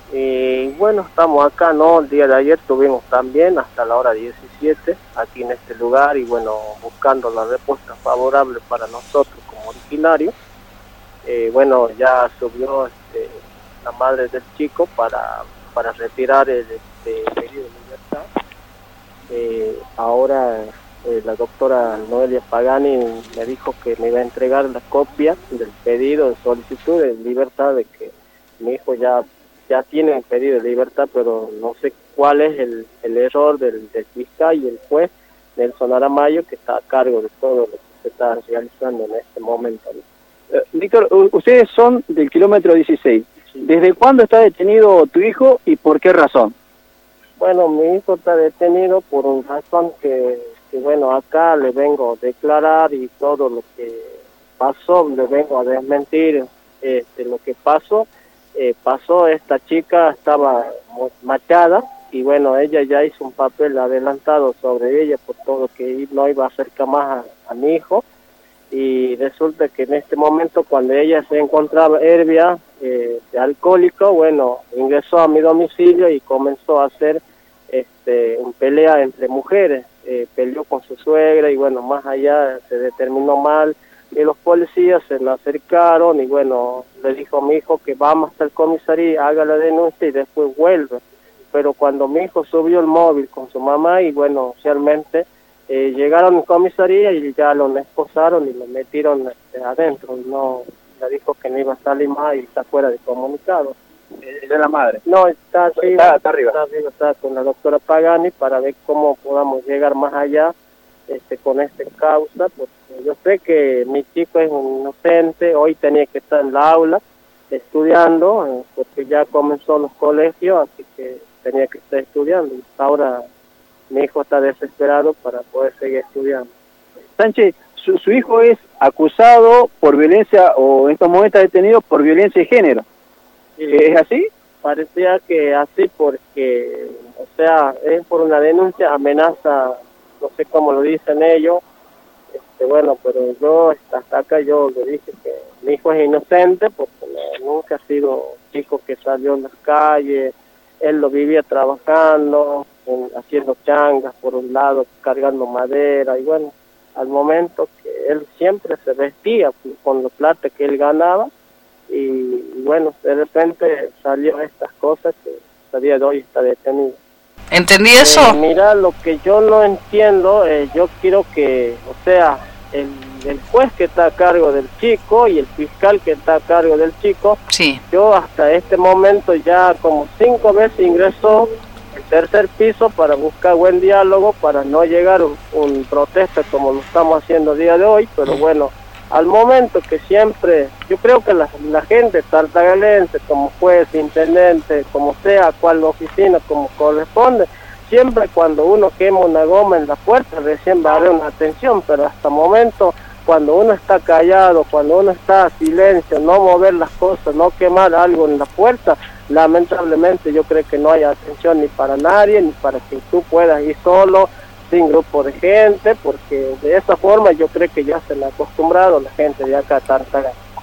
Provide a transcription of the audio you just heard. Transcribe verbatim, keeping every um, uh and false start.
Y bueno, estamos acá, ¿no? El día de ayer estuvimos también hasta la hora diecisiete aquí en este lugar y bueno, buscando la respuesta favorable para nosotros como originarios. Eh, bueno, ya subió este, la madre del chico para, para retirar el este, pedido de libertad. Eh, ahora eh, la doctora Noelia Pagani me dijo que me iba a entregar la copia del pedido de solicitud de libertad, de que mi hijo ya ya tiene el pedido de libertad, pero no sé cuál es el, el error del, del fiscal y el juez Nelson Aramayo, que está a cargo de todo lo que se está realizando en este momento. Uh, Víctor, ustedes son del kilómetro dieciséis. Sí. ¿Desde cuándo está detenido tu hijo y por qué razón? Bueno, mi hijo está detenido por una razón que, que, bueno, acá le vengo a declarar y todo lo que pasó, le vengo a desmentir este, lo que pasó. Eh, pasó, esta chica estaba machada y bueno, ella ya hizo un papel adelantado sobre ella por todo que no iba a acercar más a, a mi hijo, y resulta que en este momento cuando ella se encontraba ebria eh, de alcohólico, bueno, ingresó a mi domicilio y comenzó a hacer este, una pelea entre mujeres, eh, peleó con su suegra y bueno, más allá se determinó mal. Y los policías se le acercaron y bueno, le dijo a mi hijo que vamos hasta el comisaría, haga la denuncia y después vuelve. Pero cuando mi hijo subió el móvil con su mamá y bueno, realmente eh, llegaron al comisaría y ya lo esposaron y lo metieron este, adentro. No, le dijo que no iba a salir más y está fuera de comunicado. ¿Es de la madre? No, está arriba, está, está arriba. Está arriba, está con la doctora Pagani para ver cómo podamos llegar más allá este, con esta causa, porque yo sé que mi chico es un inocente, hoy tenía que estar en la aula estudiando, eh, porque ya comenzó los colegios, así que tenía que estar estudiando. Y ahora mi hijo está desesperado para poder seguir estudiando. Sánchez, su, su hijo es acusado por violencia, o en estos momentos detenido por violencia de género. Sí, ¿Es así? Parecía que así porque, o sea, es por una denuncia, amenaza, no sé cómo lo dicen ellos. Este, bueno, pero yo hasta acá yo le dije que mi hijo es inocente porque no, nunca ha sido chico que salió en las calles, él lo vivía trabajando, en, haciendo changas por un lado, cargando madera y bueno, al momento que él siempre se vestía con la plata que él ganaba y, y bueno, de repente salió estas cosas que a día de hoy está detenido. ¿Entendí eso? Eh, mira, lo que yo no entiendo, eh, yo quiero que, o sea, el, el juez que está a cargo del chico y el fiscal que está a cargo del chico, sí. Yo hasta este momento ya como cinco veces ingresó el tercer piso para buscar buen diálogo, para no llegar a un, un protesta como lo estamos haciendo el día de hoy, pero bueno, al momento que siempre, yo creo que la, la gente tartagelense, como juez, intendente, como sea, cual oficina, como corresponde, siempre cuando uno quema una goma en la puerta, recién va a haber una atención, pero hasta el momento, cuando uno está callado, cuando uno está a silencio, no mover las cosas, no quemar algo en la puerta, lamentablemente yo creo que no hay atención ni para nadie, ni para que tú puedas ir solo, sin grupo de gente, porque de esa forma yo creo que ya se le ha acostumbrado la gente de acá a Tartagal.